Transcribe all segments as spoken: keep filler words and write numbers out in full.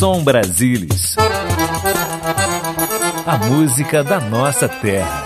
Som Brasilis. A música da nossa terra.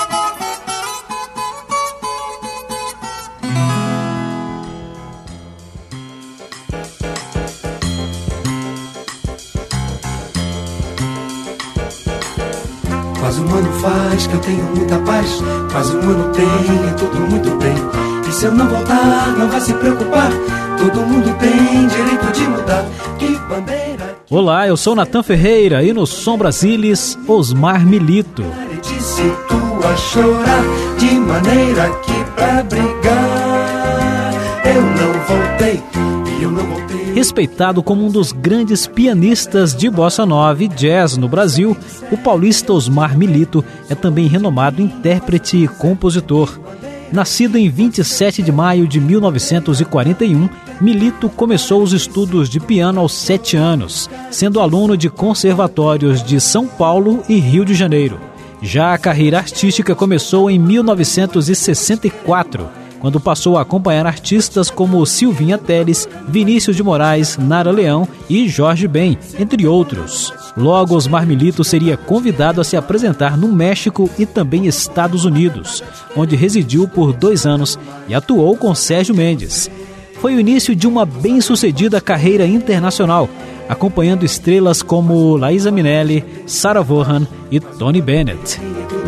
Quase um ano faz que eu tenho muita paz. Quase um ano tem, é tudo muito bem. E se eu não voltar, não vai se preocupar. Todo mundo tem direito de mudar. Que bandeira. Olá, eu sou Natan Ferreira e no Som Brasilis, Osmar Milito. Disse tu a chorar de maneira que pra brigar eu não voltei. E eu não voltei. Respeitado como um dos grandes pianistas de bossa nova e jazz no Brasil, o paulista Osmar Milito é também renomado intérprete e compositor. Nascido em vinte e sete de maio de mil novecentos e quarenta e um, Milito começou os estudos de piano aos sete anos, sendo aluno de conservatórios de São Paulo e Rio de Janeiro. Já a carreira artística começou em mil novecentos e sessenta e quatro, quando passou a acompanhar artistas como Silvinha Telles, Vinícius de Moraes, Nara Leão e Jorge Ben, entre outros. Logo, Osmar Milito seria convidado a se apresentar no México e também Estados Unidos, onde residiu por dois anos e atuou com Sérgio Mendes. Foi o início de uma bem-sucedida carreira internacional, acompanhando estrelas como Liza Minnelli, Sarah Vaughan e Tony Bennett.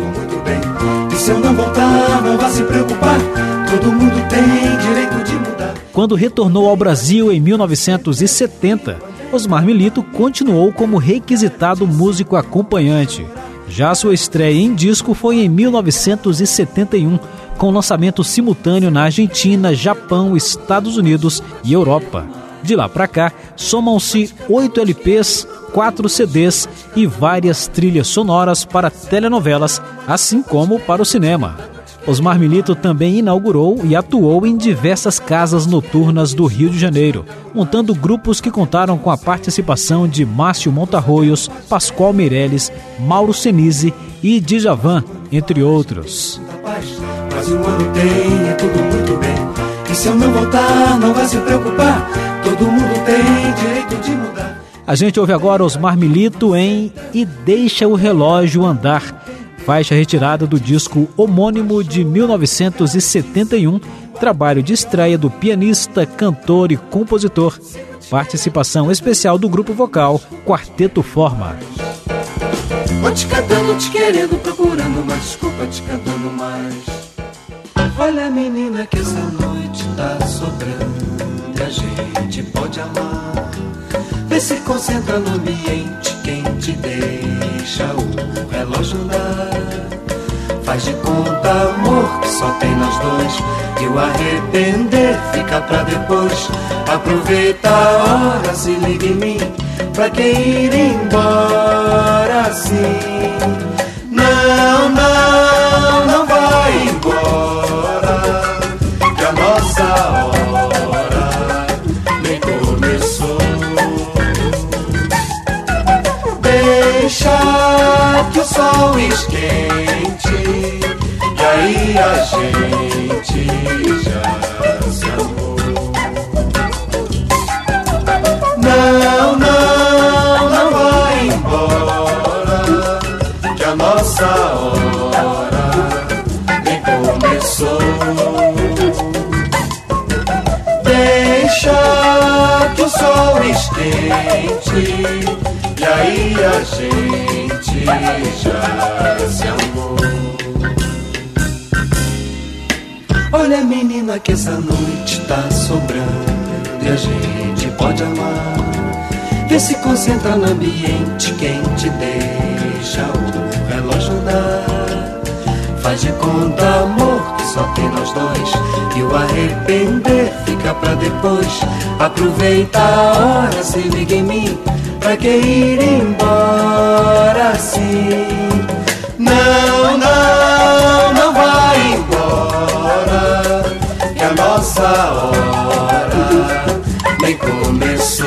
E se eu não voltar, não vá se preocupar. Todo mundo tem direito de mudar. Quando retornou ao Brasil em mil novecentos e setenta, Osmar Milito continuou como requisitado músico acompanhante. Já sua estreia em disco foi em mil novecentos e setenta e um, com lançamento simultâneo na Argentina, Japão, Estados Unidos e Europa. De lá para cá, somam-se oito L Ps, quatro C Ds e várias trilhas sonoras para telenovelas, assim como para o cinema. Osmar Milito também inaugurou e atuou em diversas casas noturnas do Rio de Janeiro, montando grupos que contaram com a participação de Márcio Montarroios, Pascoal Meirelles, Mauro Senise e Djavan, entre outros. Quase um ano tem, é tudo muito bem. E se eu não voltar, não vai se preocupar. Todo mundo tem direito de mudar. A gente ouve agora Osmar Milito em E Deixa o Relógio Andar, faixa retirada do disco homônimo de mil novecentos e setenta e um, trabalho de estreia do pianista, cantor e compositor. Participação especial do grupo vocal Quarteto Forma. Vou te cantando, te querendo, procurando uma desculpa, te cantando mais. Olha, menina, que essa noite tá sobrando e a gente pode amar. Vê se concentra no ambiente, quem te deixa o relógio andar. Faz de conta, amor, que só tem nós dois. E o arrepender fica pra depois. Aproveita a hora, se liga em mim, pra que ir embora assim? Não, não, não vai embora, que a nossa hora nem começou. Deixa que o sol esquente, e aí a gente já se amou. Não, não, não vai embora, que a nossa hora nem começou. Deixa que o sol esquente, e aí a gente já se amou. Olha, menina, que essa noite tá sobrando e a gente pode amar. Vê se concentra no ambiente, quem te deixa o relógio andar. Faz de conta, amor, que só tem nós dois. E o arrepender fica pra depois. Aproveita a hora, se liga em mim, pra que ir embora assim? Não, não, não vai embora, que a nossa hora nem começou.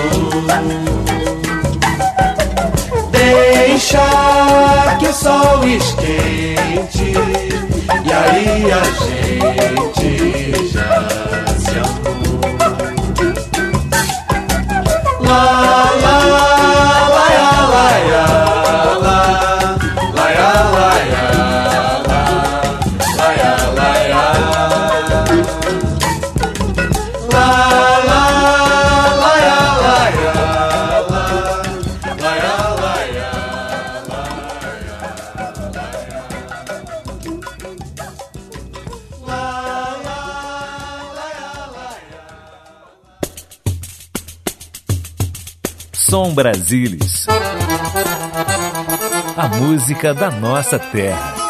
Deixa que o sol esquente, e aí a gente já se amou. Lá, lá, Som Brasilis. A música da nossa terra.